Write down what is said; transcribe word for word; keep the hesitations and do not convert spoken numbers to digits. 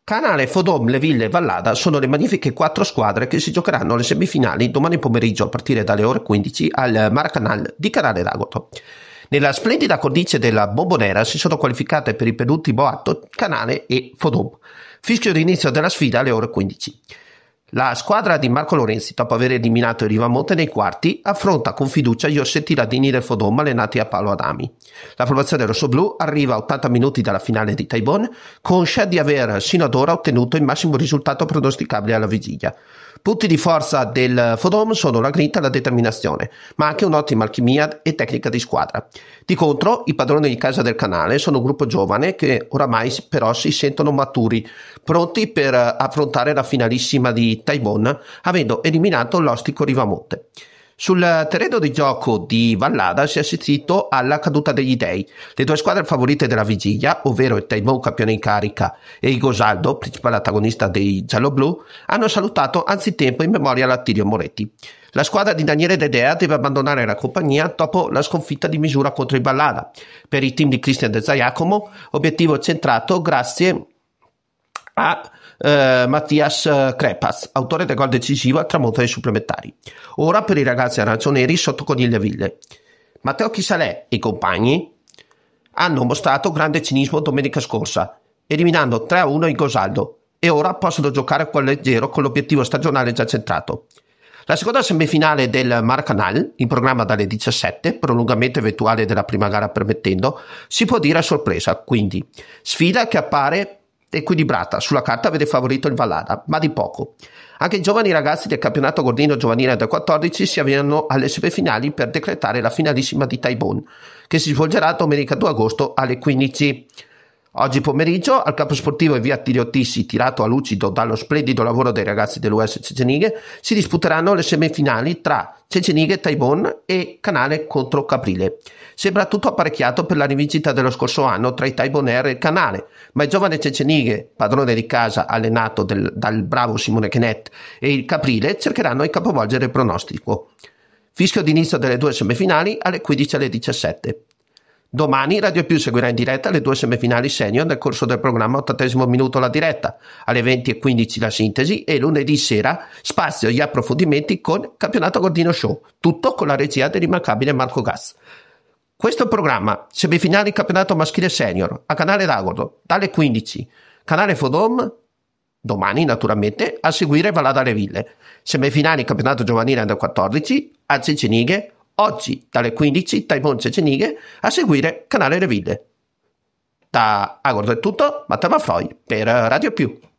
Canale, Fodom, Le Ville e Vallada sono le magnifiche quattro squadre che si giocheranno le semifinali domani pomeriggio a partire dalle ore quindici al Maracanal di Canale d'Agordo. Nella splendida cornice della Bombonera si sono qualificate per il penultimo atto Canale e Fodom. Fischio di inizio della sfida alle ore quindici. La squadra di Marco Lorenzi, dopo aver eliminato il Rivamonte nei quarti, affronta con fiducia gli Ossetti Ladini del Fodom allenati a Paolo Adami. La formazione rossoblù arriva a ottanta minuti dalla finale di Taibon, conscia di aver sino ad ora ottenuto il massimo risultato pronosticabile alla vigilia. Punti di forza del Fodom sono la grinta e la determinazione, ma anche un'ottima alchimia e tecnica di squadra. Di contro, i padroni di casa del Canale sono un gruppo giovane che oramai però si sentono maturi, pronti per affrontare la finalissima di Taibon, avendo eliminato l'ostico Rivamonte. Sul terreno di gioco di Vallada si è assistito alla caduta degli dei. Le due squadre favorite della vigilia, ovvero il Taibon campione in carica e il Gosaldo, principale antagonista dei gialloblu, hanno salutato anzitempo in memoria all'Attilio Moretti. La squadra di Daniele De Dea deve abbandonare la compagnia dopo la sconfitta di misura contro il Vallada. Per il team di Cristian De Giacomo, obiettivo centrato grazie a Uh, Mattias Crepas, autore del gol decisivo al tramonto dei supplementari. Ora per i ragazzi aranciονeri sotto Coniglia Ville. Matteo Chisalè e i compagni hanno mostrato grande cinismo domenica scorsa, eliminando tre a uno il Gosaldo, e ora possono giocare a cuore leggero con l'obiettivo stagionale già centrato. La seconda semifinale del Maracanal, in programma dalle diciassette, prolungamento eventuale della prima gara permettendo, si può dire a sorpresa, quindi sfida che appare equilibrata. Sulla carta vede favorito il Vallada, ma di poco. Anche i giovani ragazzi del campionato gordino giovanile del quattordici si avviano alle semifinali per decretare la finalissima di Taibon, che si svolgerà domenica due agosto alle quindici. Oggi pomeriggio al campo sportivo in via Attilio Tissi, tirato a lucido dallo splendido lavoro dei ragazzi dell'U S Cecenighe, si disputeranno le semifinali tra Cecenighe, Taibon e Canale contro Caprile. Sembra tutto apparecchiato per la rivincita dello scorso anno tra i Taibonere e il Canale, ma il giovane Cecenighe, padrone di casa allenato del, dal bravo Simone Chenet, e il Caprile cercheranno di capovolgere il pronostico. Fischio d'inizio delle due semifinali alle quindici alle diciassette. Domani Radio Più seguirà in diretta le due semifinali senior nel corso del programma ottantesimo minuto la diretta, alle venti e quindici la sintesi e lunedì sera spazio agli approfondimenti con Campionato Gordino Show, tutto con la regia dell'immancabile Marco Gas. Questo è il programma, semifinali campionato maschile senior, a Canale d'Agordo, dalle quindici, Canale Fodom, domani naturalmente, a seguire Vallada Le Ville, semifinali campionato giovanile under quattordici, a Cecenighe, oggi dalle quindici, Taibon Cecenighe, a seguire Canale Le Ville. Da Agordo è tutto, Matteo Maffroi per Radio Più.